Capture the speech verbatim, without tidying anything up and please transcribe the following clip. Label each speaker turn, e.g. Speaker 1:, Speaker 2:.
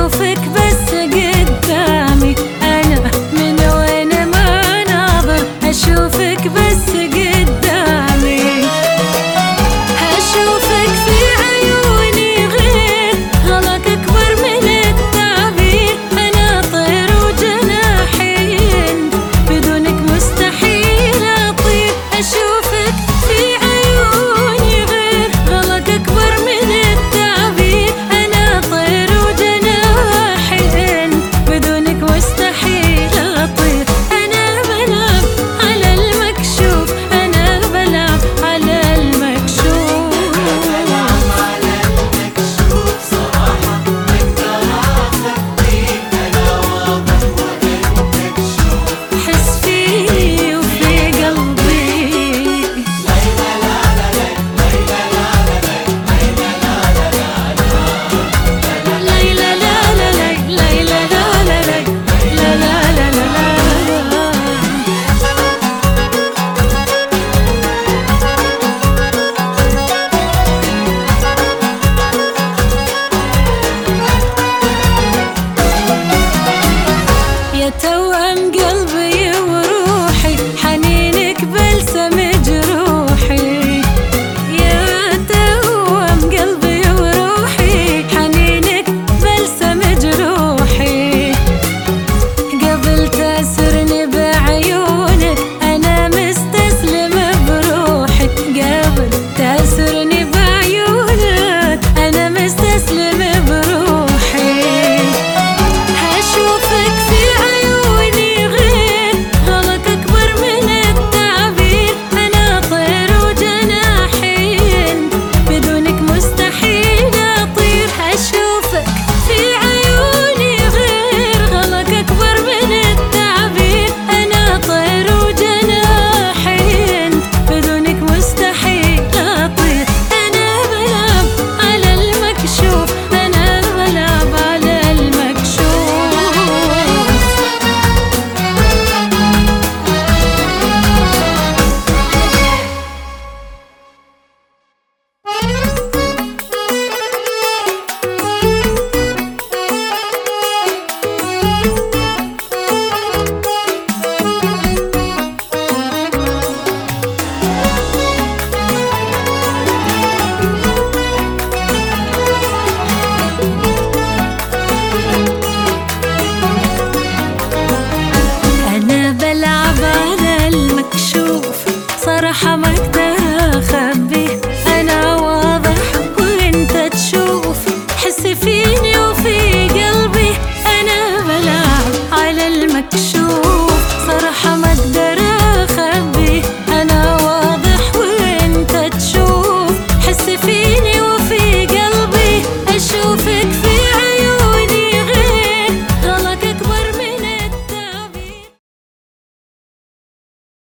Speaker 1: أشوفك بس قدامي، أنا من وين ما ناظر أشوفك بس قدامي. أشوفك في عيوني غير غلاك أكبر من التعبير. أنا طير وجناحين بدونك مستحيل أطير. أشوفك في عيوني غير غلاك أكبر من التعبير. أنا طير وجناحين بدونك مستحيل أطير. أنا بلعب على المكشوف، أنا بلعب على المكشوف.
Speaker 2: بلعب على المكشوف صراحة ما اقدر اخبيك، انا واضح وانت تشوف.
Speaker 1: حس فيني وفي قلبي.
Speaker 2: ليلى لا لا لا، ليلى لا لا لا، ليلى لا لا لا لا.
Speaker 1: ليلى لا لا لا، ليلى لا لا لا، لا لا لا لا لا. يا توأم قلبي وروحي، حنينك بلسم جروحي. يا توأم قلبي وروحي، حنينك بلسم جروحي. قبل تأسرني بعيونك أنا مستسلمة بروحي. قبل تأسرني بعيونك أنا مستسلمة بروحي. أشوفك في عيوني غير غلاك أكبر من التعبير. أنا طير وجناحين بدونك مستحيل أطير. أشوفك في عيوني غير غلاك أكبر من التعبير. أنا طير وجناحين بدونك مستحيل أطير. أنا بلعب على المكشوف، أنا بلعب على المكشوف. أنا بلعب على المكشوف صراحة ما أقدر أخبي. أنا واضح وأنت تشوف، حس فيني وفي قلبي. أنا بلعب على المكشوف.